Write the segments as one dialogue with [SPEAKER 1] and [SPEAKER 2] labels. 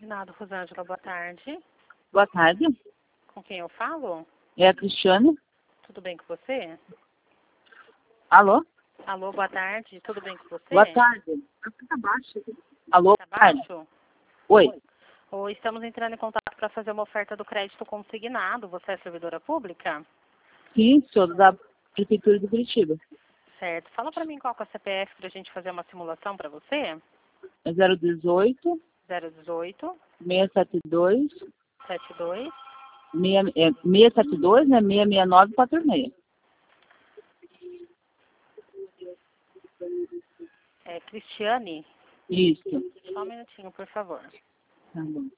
[SPEAKER 1] Consignado, Rosângela, boa tarde.
[SPEAKER 2] Boa tarde.
[SPEAKER 1] Com quem eu falo?
[SPEAKER 2] É a Cristiane.
[SPEAKER 1] Tudo bem com você?
[SPEAKER 2] Alô?
[SPEAKER 1] Alô, boa tarde. Tudo bem com você?
[SPEAKER 2] Boa tarde. Tá baixo. Alô?
[SPEAKER 1] Tá baixo?
[SPEAKER 2] Oi.
[SPEAKER 1] Ou estamos entrando em contato para fazer uma oferta do crédito consignado. Você é servidora pública?
[SPEAKER 2] Sim, sou da Prefeitura de Curitiba.
[SPEAKER 1] Certo. Fala para mim qual que é o CPF para a gente fazer uma simulação para você.
[SPEAKER 2] É 018
[SPEAKER 1] 018
[SPEAKER 2] 672
[SPEAKER 1] 72
[SPEAKER 2] 672, né? 66946.
[SPEAKER 1] É Cristiane?
[SPEAKER 2] Isso.
[SPEAKER 1] Só um minutinho, por favor.
[SPEAKER 2] Tá bom.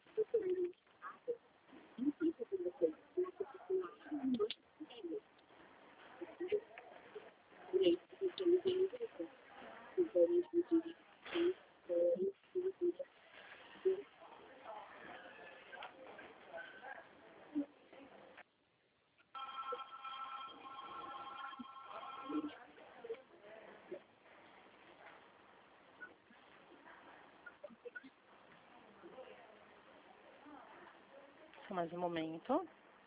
[SPEAKER 1] Só mais um momento.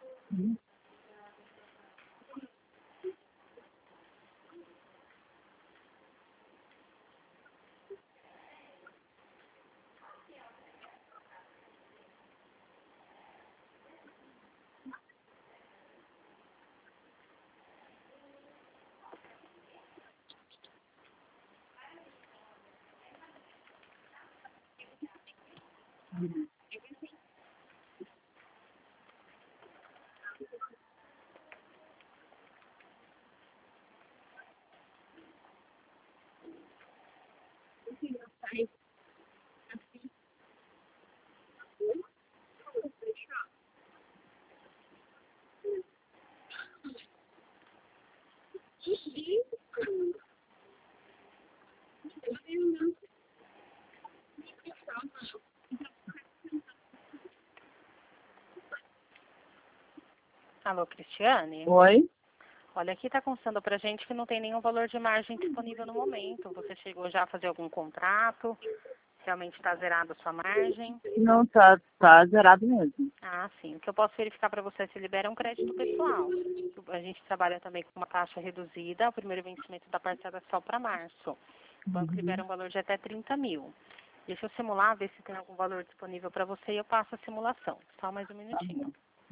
[SPEAKER 1] Alô, Cristiane?
[SPEAKER 2] Oi.
[SPEAKER 1] Olha, aqui está constando para a gente que não tem nenhum valor de margem disponível no momento. Você chegou já a fazer algum contrato? Realmente está zerada a sua margem?
[SPEAKER 2] Não, tá zerado mesmo.
[SPEAKER 1] Ah, sim. O que eu posso verificar para você é se libera um crédito pessoal. A gente trabalha também com uma taxa reduzida. O primeiro vencimento da parcela é só para março. O banco libera um valor de até 30 mil. Deixa eu simular, ver se tem algum valor disponível para você e eu passo a simulação. Só mais um minutinho.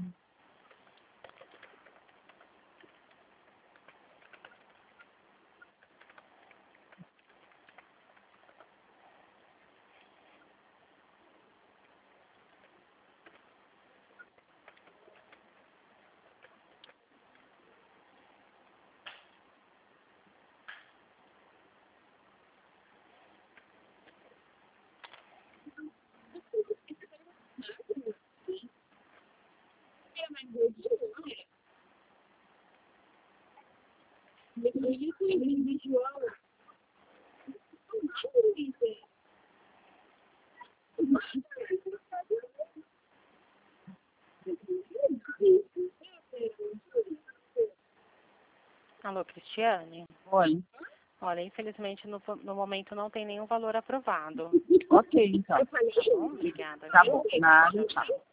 [SPEAKER 1] Alô, Cristiane?
[SPEAKER 2] Oi.
[SPEAKER 1] Olha, infelizmente no momento não tem nenhum valor aprovado.
[SPEAKER 2] Ok, então.
[SPEAKER 1] Tá bom? Obrigada.
[SPEAKER 2] Tá
[SPEAKER 1] Viu?
[SPEAKER 2] bom. Nada.
[SPEAKER 1] Tchau, tchau.